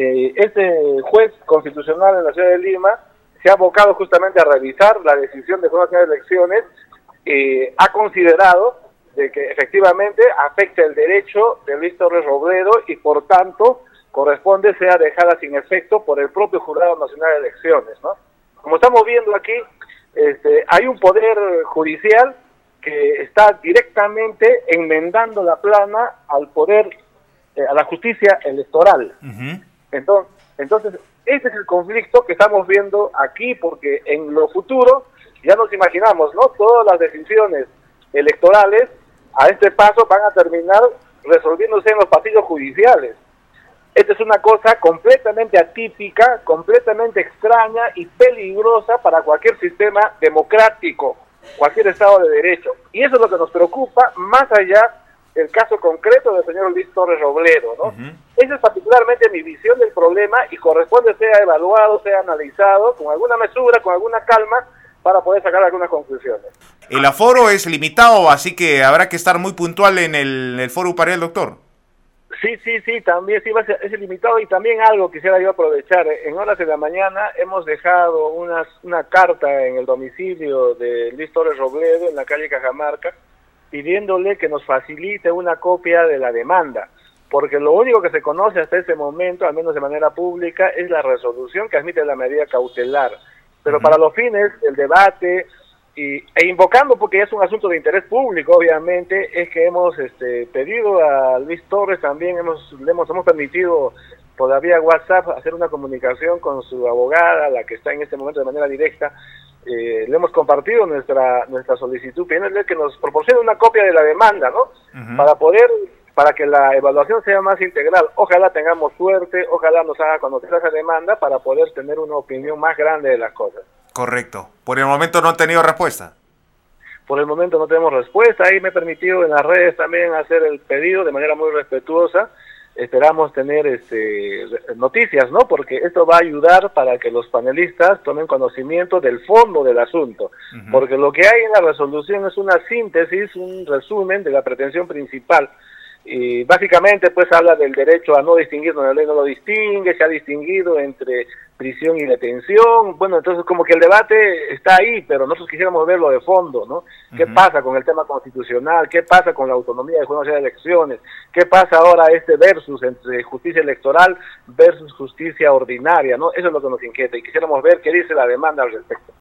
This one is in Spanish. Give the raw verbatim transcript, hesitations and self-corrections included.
eh, este juez constitucional en la ciudad de Lima se ha abocado justamente a revisar la decisión de Junta Nacional de Elecciones, eh, ha considerado de que efectivamente afecta el derecho de Luis Torres Robledo y por tanto corresponde sea dejada sin efecto por el propio Jurado Nacional de Elecciones, ¿no? Como estamos viendo aquí, este, hay un poder judicial que está directamente enmendando la plana al poder, eh, a la justicia electoral. Uh-huh. Entonces, entonces, ese es el conflicto que estamos viendo aquí, porque en lo futuro ya nos imaginamos, ¿no? Todas las decisiones electorales a este paso van a terminar resolviéndose en los pasillos judiciales. Esta es una cosa completamente atípica, completamente extraña y peligrosa para cualquier sistema democrático, cualquier Estado de Derecho. Y eso es lo que nos preocupa, más allá del caso concreto del señor Luis Torres Robledo, ¿no? Uh-huh. Esa es particularmente mi visión del problema y corresponde sea evaluado, sea analizado con alguna mesura, con alguna calma, para poder sacar algunas conclusiones. El aforo es limitado, así que habrá que estar muy puntual en el, el foro para el doctor. Sí, sí, sí, también sí va a ser, es limitado, y también algo quisiera yo aprovechar. En horas de la mañana hemos dejado una, una carta en el domicilio de Luis Torres Robledo, en la calle Cajamarca, pidiéndole que nos facilite una copia de la demanda, porque lo único que se conoce hasta ese momento, al menos de manera pública, es la resolución que admite la medida cautelar. Pero uh-huh. para los fines del debate, y, e invocando, porque es un asunto de interés público, obviamente, es que hemos este, pedido a Luis Torres, también hemos, le hemos, hemos permitido todavía WhatsApp hacer una comunicación con su abogada, la que está en este momento de manera directa. Eh, le hemos compartido nuestra nuestra solicitud, pidiéndole que nos proporcione una copia de la demanda, ¿no? Uh-huh. Para poder, para que la evaluación sea más integral. Ojalá tengamos suerte, ojalá nos haga conocer esa demanda para poder tener una opinión más grande de las cosas. Correcto. Por el momento no han tenido respuesta. Por el momento no tenemos respuesta. Ahí me he permitido en las redes también hacer el pedido de manera muy respetuosa. Esperamos tener este noticias, ¿no? Porque esto va a ayudar para que los panelistas tomen conocimiento del fondo del asunto. Uh-huh. Porque lo que hay en la resolución es una síntesis, un resumen de la pretensión principal. Y básicamente pues habla del derecho a no distinguir, donde la ley no lo distingue, se ha distinguido entre prisión y detención. Bueno, entonces como que el debate está ahí, pero nosotros quisiéramos verlo de fondo, ¿no? ¿Qué uh-huh. pasa con el tema constitucional? ¿Qué pasa con la autonomía de Junta Nacional de Elecciones? ¿Qué pasa ahora este versus entre justicia electoral versus justicia ordinaria, ¿no? Eso es lo que nos inquieta y quisiéramos ver qué dice la demanda al respecto.